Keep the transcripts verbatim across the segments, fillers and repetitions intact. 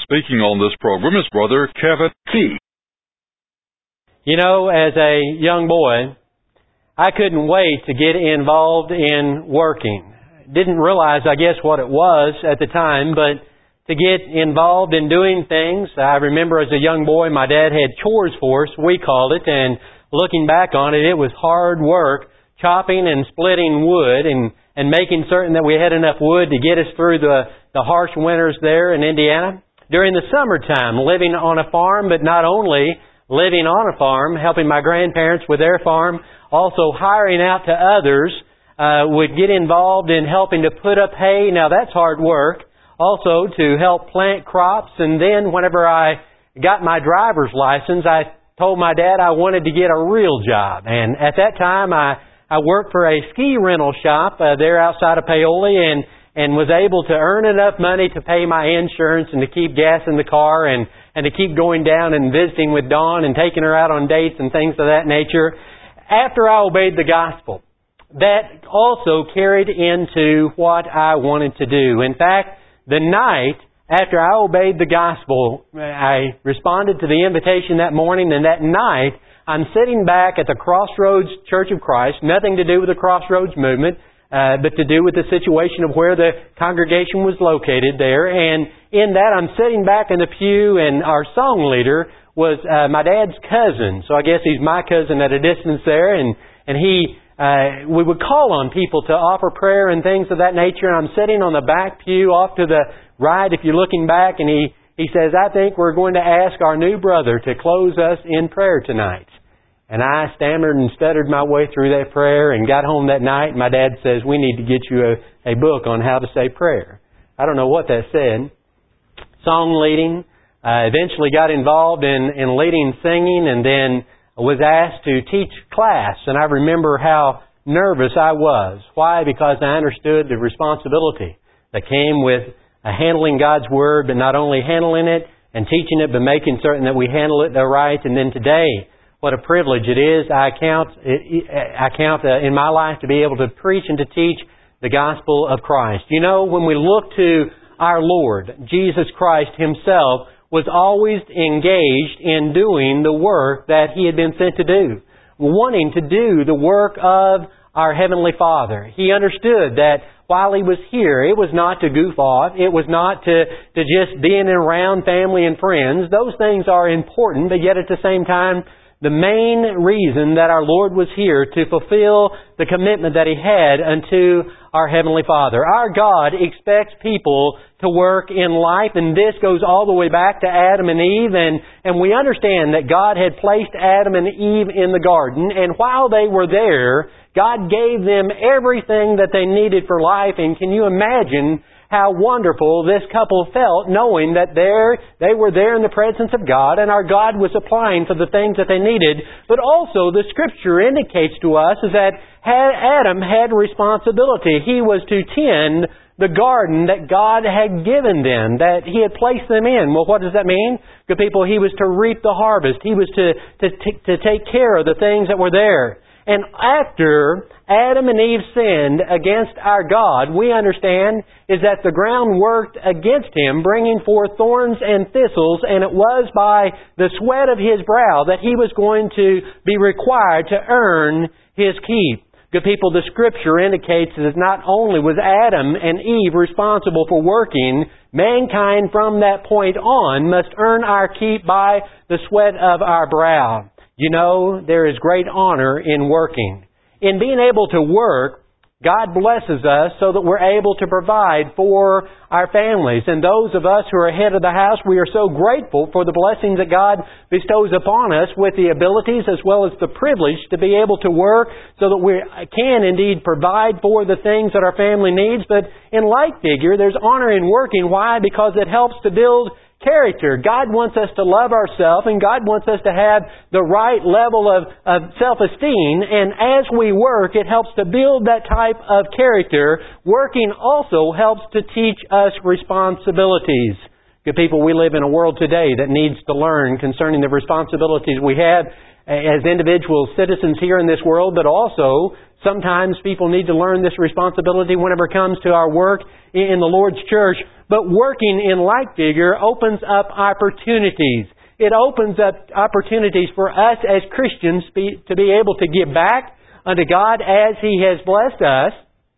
speaking on this program is Brother Kevin T. You know, as a young boy, I couldn't wait to get involved in working. Didn't realize, I guess, what it was at the time, but to get involved in doing things. I remember as a young boy, my dad had chores for us, we called it, and looking back on it, it was hard work, chopping and splitting wood and, and making certain that we had enough wood to get us through the, the harsh winters there in Indiana. During the summertime, living on a farm, but not only living on a farm, helping my grandparents with their farm, also hiring out to others, uh, would get involved in helping to put up hay. Now that's hard work. Also to help plant crops. And then whenever I got my driver's license, I told my dad I wanted to get a real job. And at that time, I, I worked for a ski rental shop uh, there outside of Paoli and, and was able to earn enough money to pay my insurance and to keep gas in the car and, and to keep going down and visiting with Dawn and taking her out on dates and things of that nature. After I obeyed the gospel, that also carried into what I wanted to do. In fact, the night after I obeyed the gospel, I responded to the invitation that morning, and that night I'm sitting back at the Crossroads Church of Christ, nothing to do with the Crossroads movement, uh, but to do with the situation of where the congregation was located there. And in that I'm sitting back in the pew, and our song leader was uh, my dad's cousin. So I guess he's my cousin at a distance there, and, and he... Uh, we would call on people to offer prayer and things of that nature. And I'm sitting on the back pew off to the right if you're looking back. And he, he says, I think we're going to ask our new brother to close us in prayer tonight. And I stammered and stuttered my way through that prayer and got home that night. And my dad says, we need to get you a, a book on how to say prayer. I don't know what that said. Song leading. I eventually got involved in, in leading singing, and then was asked to teach class, and I remember how nervous I was. Why? Because I understood the responsibility that came with handling God's Word, but not only handling it and teaching it, but making certain that we handle it right. And then today, what a privilege it is. I count, I count in my life to be able to preach and to teach the gospel of Christ. You know, when we look to our Lord, Jesus Christ Himself, was always engaged in doing the work that He had been sent to do, wanting to do the work of our Heavenly Father. He understood that while He was here, it was not to goof off, it was not to, to just be in and around family and friends. Those things are important, but yet at the same time, the main reason that our Lord was here to fulfill the commitment that He had unto our Heavenly Father. Our God expects people to work in life, and this goes all the way back to Adam and Eve, and, and we understand that God had placed Adam and Eve in the garden, and while they were there, God gave them everything that they needed for life. And can you imagine how wonderful this couple felt knowing that there they were there in the presence of God, and our God was supplying for the things that they needed. But also the Scripture indicates to us is that Adam had responsibility. He was to tend the garden that God had given them, that He had placed them in. Well, what does that mean? Good people, He was to reap the harvest. He was to, to, to take care of the things that were there. And after Adam and Eve sinned against our God, we understand is that the ground worked against Him, bringing forth thorns and thistles, and it was by the sweat of His brow that He was going to be required to earn His keep. Good people, the Scripture indicates that not only was Adam and Eve responsible for working, mankind from that point on must earn our keep by the sweat of our brow. You know, there is great honor in working. In being able to work, God blesses us so that we're able to provide for our families. And those of us who are head of the house, we are so grateful for the blessings that God bestows upon us with the abilities as well as the privilege to be able to work so that we can indeed provide for the things that our family needs. But in like figure, there's honor in working. Why? Because it helps to build character. God wants us to love ourselves, and God wants us to have the right level of, of self-esteem. And as we work, it helps to build that type of character. Working also helps to teach us responsibilities. Good people, we live in a world today that needs to learn concerning the responsibilities we have as individual citizens here in this world, but also sometimes people need to learn this responsibility whenever it comes to our work in the Lord's church. But working in like figure opens up opportunities. It opens up opportunities for us as Christians to be able to give back unto God as He has blessed us,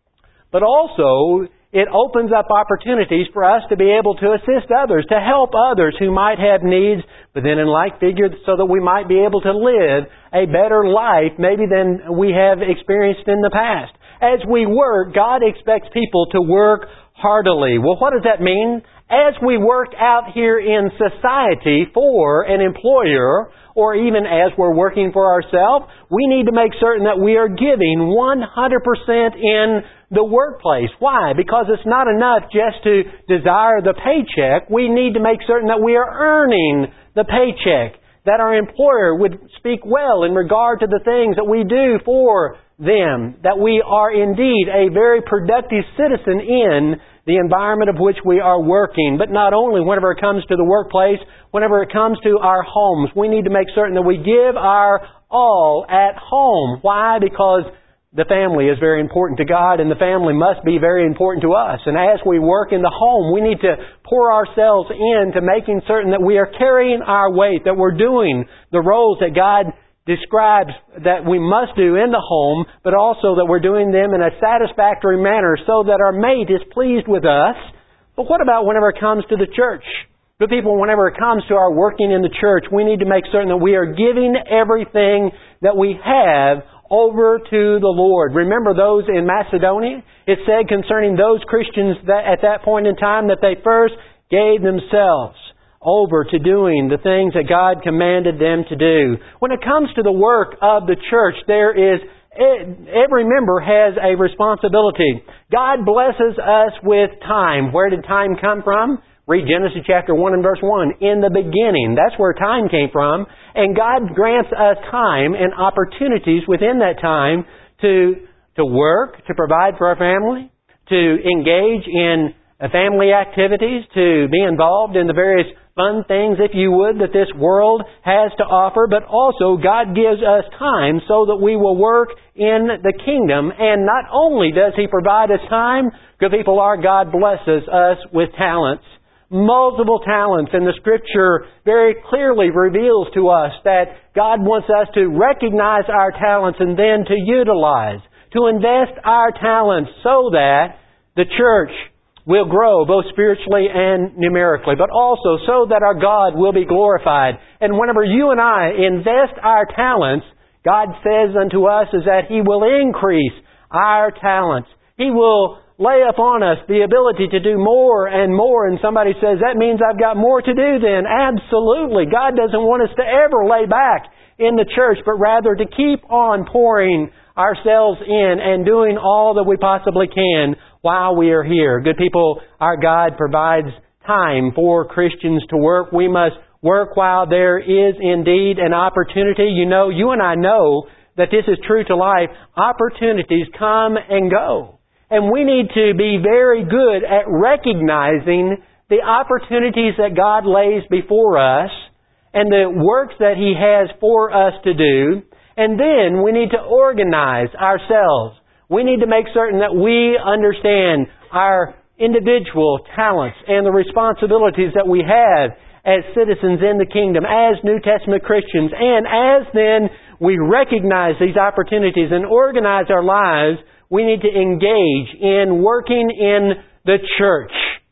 but also it opens up opportunities for us to be able to assist others, to help others who might have needs, but then in like figure so that we might be able to live a better life maybe than we have experienced in the past. As we work, God expects people to work heartily. Well, what does that mean? As we work out here in society for an employer, or even as we're working for ourselves, we need to make certain that we are giving one hundred percent in the workplace. Why? Because it's not enough just to desire the paycheck. We need to make certain that we are earning the paycheck, that our employer would speak well in regard to the things that we do for them, that we are indeed a very productive citizen in the environment of which we are working. But not only whenever it comes to the workplace, whenever it comes to our homes, we need to make certain that we give our all at home. Why? Because the family is very important to God, and the family must be very important to us. And as we work in the home, we need to pour ourselves into making certain that we are carrying our weight, that we're doing the roles that God describes that we must do in the home, but also that we're doing them in a satisfactory manner so that our mate is pleased with us. But what about whenever it comes to the church? Good people, whenever it comes to our working in the church, we need to make certain that we are giving everything that we have over to the Lord. Remember those in Macedonia? It said concerning those Christians that at that point in time that they first gave themselves over to doing the things that God commanded them to do. When it comes to the work of the church, there is every member has a responsibility. God blesses us with time. Where did time come from? Read Genesis chapter one and verse one. In the beginning. That's where time came from. And God grants us time and opportunities within that time to, to work, to provide for our family, to engage in family activities, to be involved in the various fun things, if you would, that this world has to offer. But also God gives us time so that we will work in the kingdom. And not only does He provide us time, good people, our God blesses us with talents. Multiple talents. And the Scripture very clearly reveals to us that God wants us to recognize our talents and then to utilize, to invest our talents so that the church will grow both spiritually and numerically, but also so that our God will be glorified. And whenever you and I invest our talents, God says unto us is that He will increase our talents. He will lay upon us the ability to do more and more. And somebody says, that means I've got more to do then. Absolutely. God doesn't want us to ever lay back in the church, but rather to keep on pouring ourselves in and doing all that we possibly can while we are here. Good people, our God provides time for Christians to work. We must work while there is indeed an opportunity. You know, you and I know that this is true to life. Opportunities come and go. And we need to be very good at recognizing the opportunities that God lays before us and the works that He has for us to do. And then we need to organize ourselves. We need to make certain that we understand our individual talents and the responsibilities that we have as citizens in the kingdom, as New Testament Christians. And as then we recognize these opportunities and organize our lives, we need to engage in working in the church.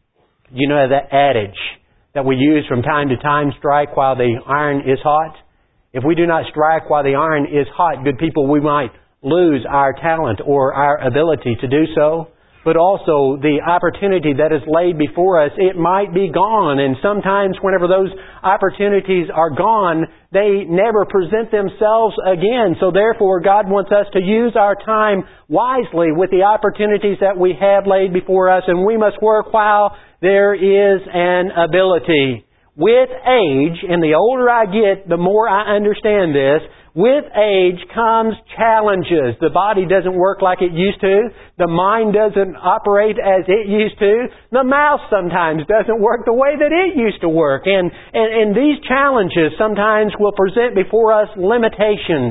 You know that adage that we use from time to time, strike while the iron is hot? If we do not strike while the iron is hot, good people, we might lose our talent or our ability to do so. But also the opportunity that is laid before us, it might be gone. And sometimes whenever those opportunities are gone, they never present themselves again. So therefore, God wants us to use our time wisely with the opportunities that we have laid before us. And we must work while there is an ability. With age, and the older I get, the more I understand this, With age comes challenges. The body doesn't work like it used to. The mind doesn't operate as it used to. The mouth sometimes doesn't work the way that it used to work. And, and, and these challenges sometimes will present before us limitations.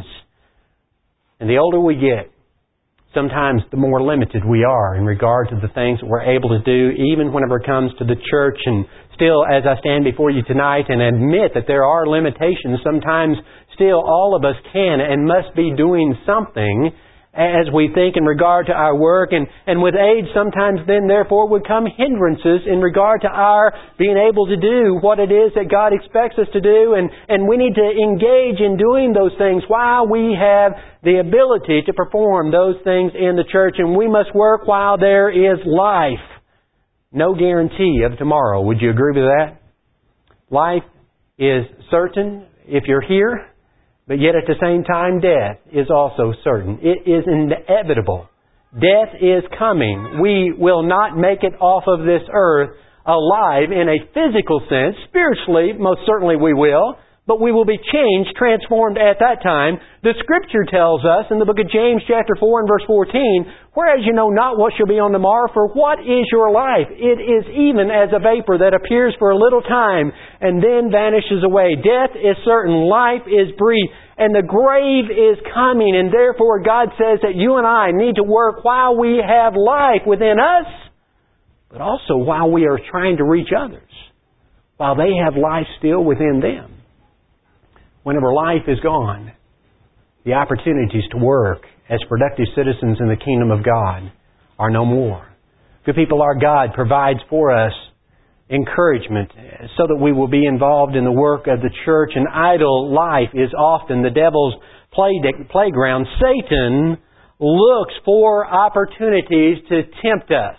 And the older we get, sometimes the more limited we are in regard to the things that we're able to do, even whenever it comes to the church. And still, as I stand before you tonight and admit that there are limitations, sometimes still all of us can and must be doing something as we think in regard to our work. And, and with age, sometimes then therefore would come hindrances in regard to our being able to do what it is that God expects us to do. And, and we need to engage in doing those things while we have the ability to perform those things in the church. And we must work while there is life. No guarantee of tomorrow. Would you agree with that? Life is certain if you're here. But yet at the same time, death is also certain. It is inevitable. Death is coming. We will not make it off of this earth alive in a physical sense. Spiritually, most certainly we will. But we will be changed, transformed at that time. The Scripture tells us in the book of James chapter four and verse fourteen, "Whereas you know not what shall be on the morrow, for what is your life? It is even as a vapor that appears for a little time and then vanishes away. Death is certain, life is brief, and the grave is coming." And therefore God says that you and I need to work while we have life within us, but also while we are trying to reach others, while they have life still within them. Whenever life is gone, the opportunities to work as productive citizens in the kingdom of God are no more. Good people, our God provides for us encouragement so that we will be involved in the work of the church. An idle life is often the devil's play playground. Satan looks for opportunities to tempt us.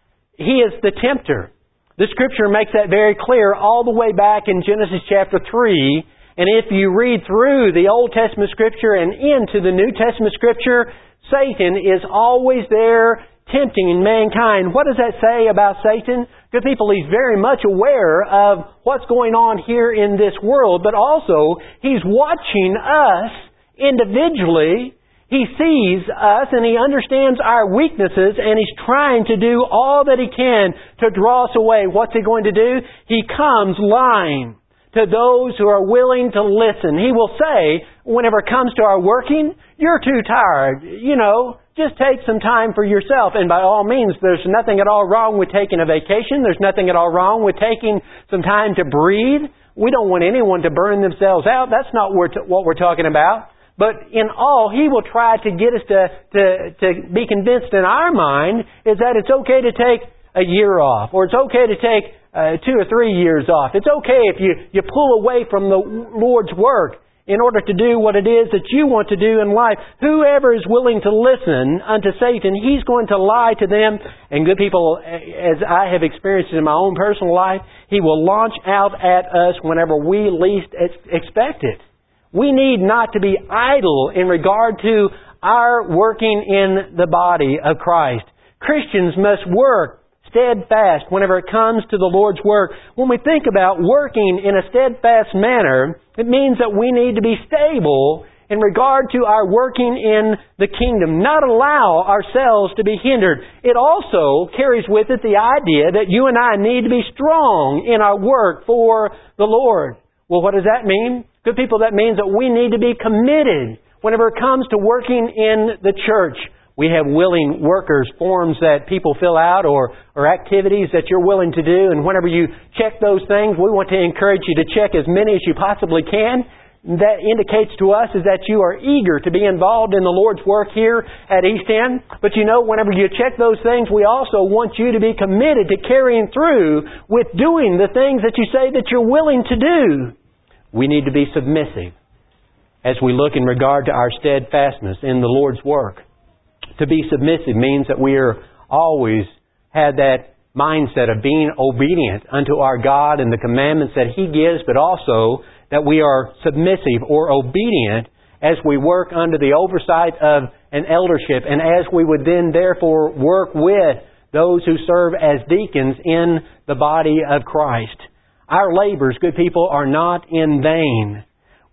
He is the tempter. The Scripture makes that very clear all the way back in Genesis chapter three. And if you read through the Old Testament Scripture and into the New Testament Scripture, Satan is always there tempting mankind. What does that say about Satan? Good people, he's very much aware of what's going on here in this world, but also he's watching us individually. He sees us and he understands our weaknesses, and he's trying to do all that he can to draw us away. What's he going to do? He comes lying to those who are willing to listen. He will say, whenever it comes to our working, "You're too tired. You know, just take some time for yourself." And by all means, there's nothing at all wrong with taking a vacation. There's nothing at all wrong with taking some time to breathe. We don't want anyone to burn themselves out. That's not what we're talking about. But in all, he will try to get us to, to, to be convinced in our mind is that it's okay to take a year off, or it's okay to take uh, two or three years off. It's okay if you, you pull away from the Lord's work in order to do what it is that you want to do in life. Whoever is willing to listen unto Satan, he's going to lie to them. And good people, as I have experienced in my own personal life, he will launch out at us whenever we least expect it. We need not to be idle in regard to our working in the body of Christ. Christians must work steadfast whenever it comes to the Lord's work. When we think about working in a steadfast manner, it means that we need to be stable in regard to our working in the kingdom, not allow ourselves to be hindered. It also carries with it the idea that you and I need to be strong in our work for the Lord. Well, what does that mean? Good people, that means that we need to be committed whenever it comes to working in the church. We have willing workers forms that people fill out, or, or activities that you're willing to do. And whenever you check those things, we want to encourage you to check as many as you possibly can. That indicates to us is that you are eager to be involved in the Lord's work here at East End. But you know, whenever you check those things, we also want you to be committed to carrying through with doing the things that you say that you're willing to do. We need to be submissive as we look in regard to our steadfastness in the Lord's work. To be submissive means that we are always had that mindset of being obedient unto our God and the commandments that He gives, but also that we are submissive or obedient as we work under the oversight of an eldership, and as we would then therefore work with those who serve as deacons in the body of Christ. Our labors, good people, are not in vain.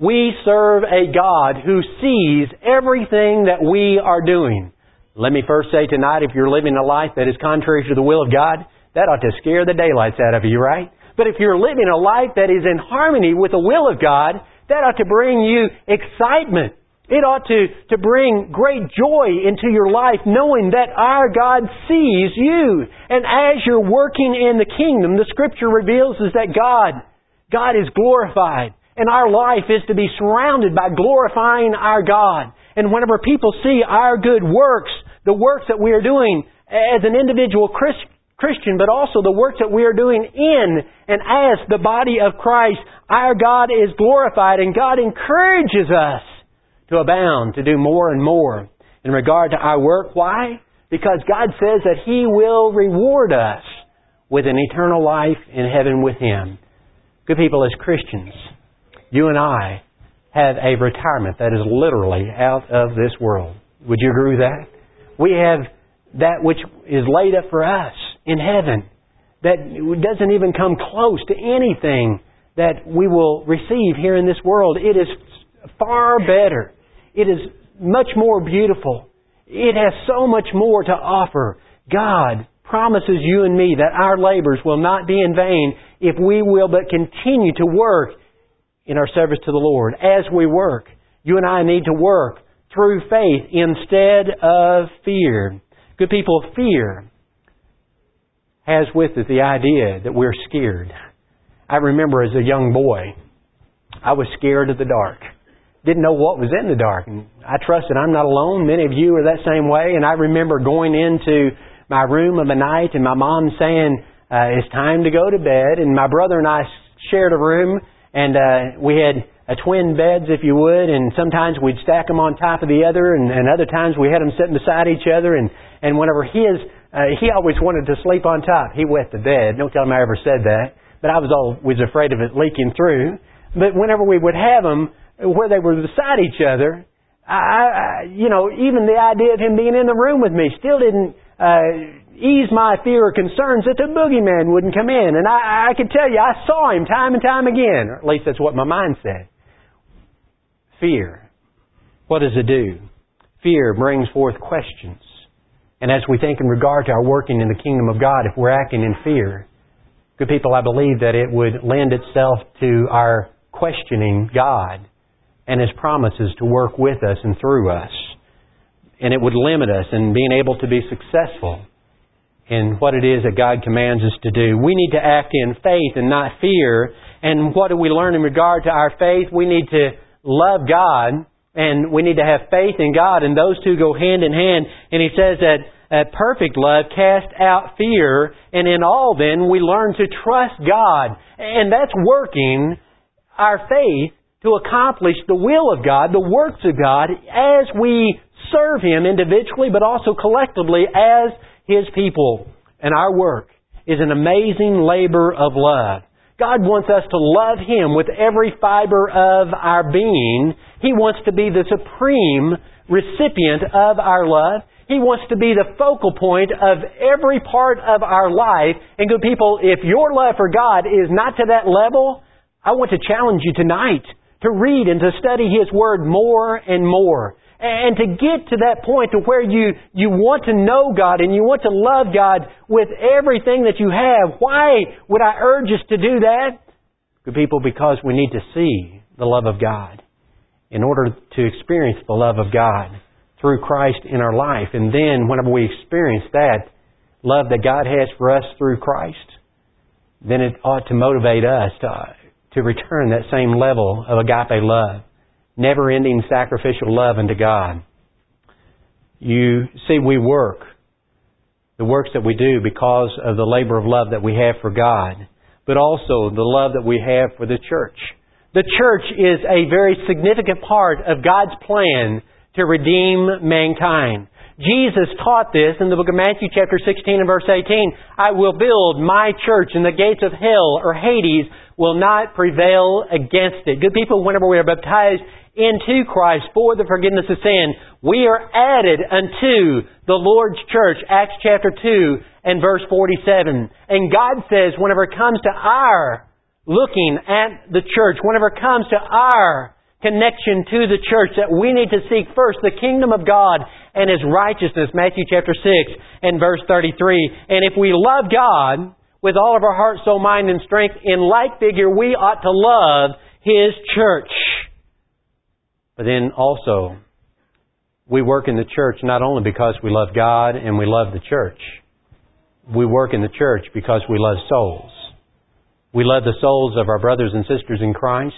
We serve a God who sees everything that we are doing. Let me first say tonight, if you're living a life that is contrary to the will of God, that ought to scare the daylights out of you, right? But if you're living a life that is in harmony with the will of God, that ought to bring you excitement. It ought to, to bring great joy into your life, knowing that our God sees you. And as you're working in the kingdom, the Scripture reveals is that God, God is glorified. And our life is to be surrounded by glorifying our God. And whenever people see our good works, the works that we are doing as an individual Christian, but also the works that we are doing in and as the body of Christ, our God is glorified, and God encourages us to abound, to do more and more in regard to our work. Why? Because God says that He will reward us with an eternal life in heaven with Him. Good people, as Christians, you and I have a retirement that is literally out of this world. Would you agree with that? We have that which is laid up for us in heaven that doesn't even come close to anything that we will receive here in this world. It is far better. It is much more beautiful. It has so much more to offer. God promises you and me that our labors will not be in vain if we will but continue to work in our service to the Lord. As we work, you and I need to work through faith instead of fear. Good people, fear has with it the idea that we're scared. I remember as a young boy, I was scared of the dark. Didn't know what was in the dark. And I trust that I'm not alone. Many of you are that same way. And I remember going into my room of a night and my mom saying, uh, it's time to go to bed. And my brother and I shared a room. And uh, we had a twin beds, if you would, and sometimes we'd stack them on top of the other, and, and other times we had them sitting beside each other, and, and whenever his, uh, he always wanted to sleep on top. He wet the bed. Don't tell him I ever said that, but I was always afraid of it leaking through. But whenever we would have them, where they were beside each other, I, I, you know, even the idea of him being in the room with me still didn't uh, ease my fear or concerns that the boogeyman wouldn't come in. And I, I can tell you, I saw him time and time again. Or at least that's what my mind said. Fear. What does it do? Fear brings forth questions. And as we think in regard to our working in the kingdom of God, if we're acting in fear, good people, I believe that it would lend itself to our questioning God and His promises to work with us and through us. And it would limit us in being able to be successful in what it is that God commands us to do. We need to act in faith and not fear. And what do we learn in regard to our faith? We need to love God, and we need to have faith in God, and those two go hand in hand. And He says that uh, perfect love casts out fear, and in all then we learn to trust God. And that's working our faith to accomplish the will of God, the works of God, as we serve Him individually, but also collectively as His people. And our work is an amazing labor of love. God wants us to love Him with every fiber of our being. He wants to be the supreme recipient of our love. He wants to be the focal point of every part of our life. And good people, if your love for God is not to that level, I want to challenge you tonight to read and to study His Word more and more. And to get to that point to where you, you want to know God and you want to love God with everything that you have. Why would I urge us to do that? Good people, because we need to see the love of God in order to experience the love of God through Christ in our life. And then whenever we experience that love that God has for us through Christ, then it ought to motivate us to, to return that same level of agape love. Never-ending sacrificial love unto God. You see, we work the works that we do because of the labor of love that we have for God, but also the love that we have for the church. The church is a very significant part of God's plan to redeem mankind. Jesus taught this in the book of Matthew chapter sixteen and verse eighteen. I will build my church, and the gates of hell or Hades will not prevail against it. Good people, whenever we are baptized into Christ for the forgiveness of sin, we are added unto the Lord's church, Acts chapter two and verse forty-seven. And God says, whenever it comes to our looking at the church, whenever it comes to our connection to the church, that we need to seek first the kingdom of God and His righteousness, Matthew chapter six and verse thirty-three. And if we love God with all of our heart, soul, mind, and strength, in like figure, we ought to love His church. But then also, we work in the church not only because we love God and we love the church. We work in the church because we love souls. We love the souls of our brothers and sisters in Christ,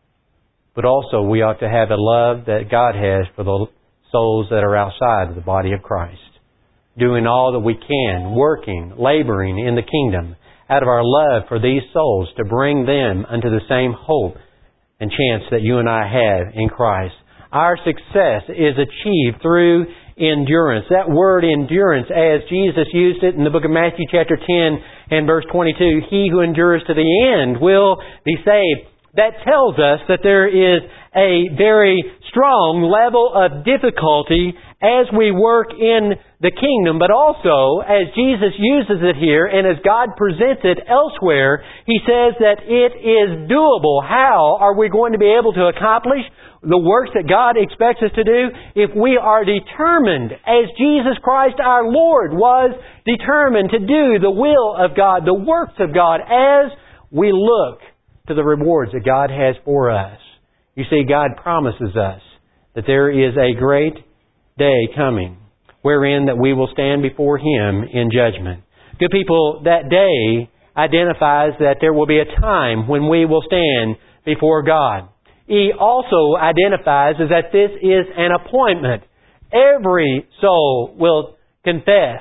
but also we ought to have a love that God has for the souls that are outside of the body of Christ. Doing all that we can, working, laboring in the kingdom, out of our love for these souls, to bring them unto the same hope and chance that you and I have in Christ. Our success is achieved through endurance. That word endurance, as Jesus used it in the book of Matthew chapter ten and verse twenty-two, he who endures to the end will be saved. That tells us that there is a very strong level of difficulty as we work in the kingdom, but also as Jesus uses it here and as God presents it elsewhere, He says that it is doable. How are we going to be able to accomplish the works that God expects us to do? If we are determined, as Jesus Christ our Lord was determined to do the will of God, the works of God, as we look to the rewards that God has for us. You see, God promises us that there is a great day coming wherein that we will stand before Him in judgment. Good people, that day identifies that there will be a time when we will stand before God. He also identifies as that this is an appointment. Every soul will confess.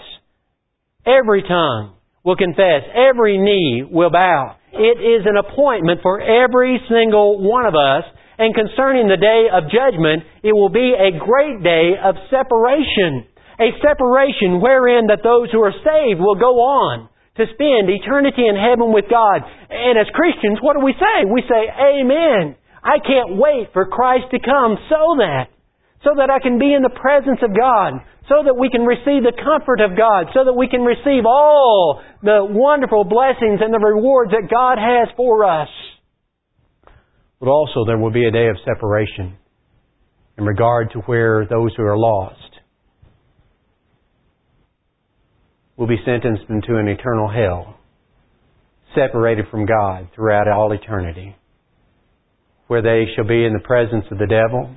Every tongue will confess. Every knee will bow. It is an appointment for every single one of us. And concerning the day of judgment, it will be a great day of separation. A separation wherein that those who are saved will go on to spend eternity in heaven with God. And as Christians, what do we say? We say, Amen. I can't wait for Christ to come so that, so that I can be in the presence of God, so that we can receive the comfort of God, so that we can receive all the wonderful blessings and the rewards that God has for us. But also there will be a day of separation in regard to where those who are lost will be sentenced into an eternal hell, separated from God throughout all eternity, where they shall be in the presence of the devil,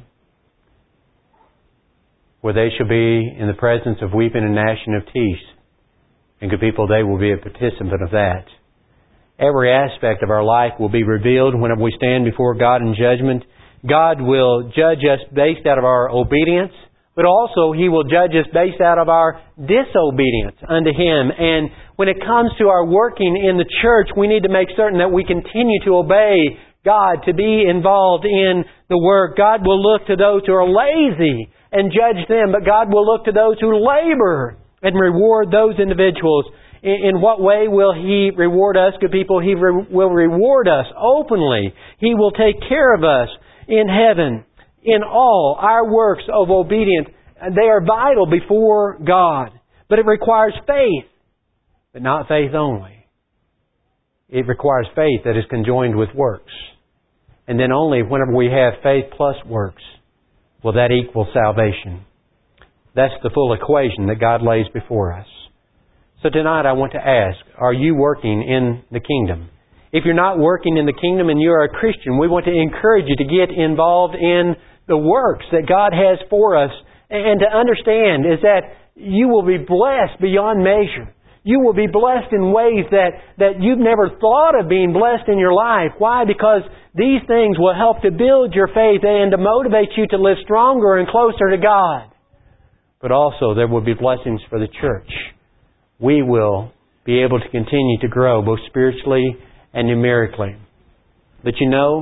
where they shall be in the presence of weeping and gnashing of teeth. And good people, they will be a participant of that. Every aspect of our life will be revealed whenever we stand before God in judgment. God will judge us based out of our obedience, but also He will judge us based out of our disobedience unto Him. And when it comes to our working in the church, we need to make certain that we continue to obey God, to be involved in the work. God will look to those who are lazy and judge them, but God will look to those who labor and reward those individuals. In what way will He reward us, good people? He re- will reward us openly. He will take care of us in heaven. In all our works of obedience, they are vital before God. But it requires faith, but not faith only. It requires faith that is conjoined with works. And then only whenever we have faith plus works will that equal salvation. That's the full equation that God lays before us. So tonight I want to ask, are you working in the kingdom? If you're not working in the kingdom and you're a Christian, we want to encourage you to get involved in the works that God has for us. And to understand is that you will be blessed beyond measure. You will be blessed in ways that, that you've never thought of being blessed in your life. Why? Because these things will help to build your faith and to motivate you to live stronger and closer to God. But also there will be blessings for the church. We will be able to continue to grow both spiritually and numerically. But you know,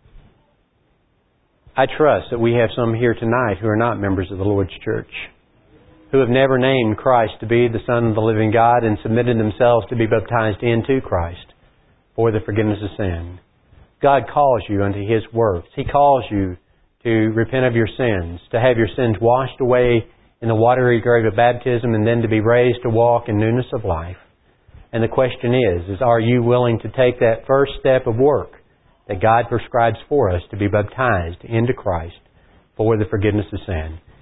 I trust that we have some here tonight who are not members of the Lord's church, who have never named Christ to be the Son of the living God and submitted themselves to be baptized into Christ for the forgiveness of sin. God calls you unto His works. He calls you to repent of your sins, to have your sins washed away in the watery grave of baptism, and then to be raised to walk in newness of life. And the question is, is are you willing to take that first step of work that God prescribes for us to be baptized into Christ for the forgiveness of sin.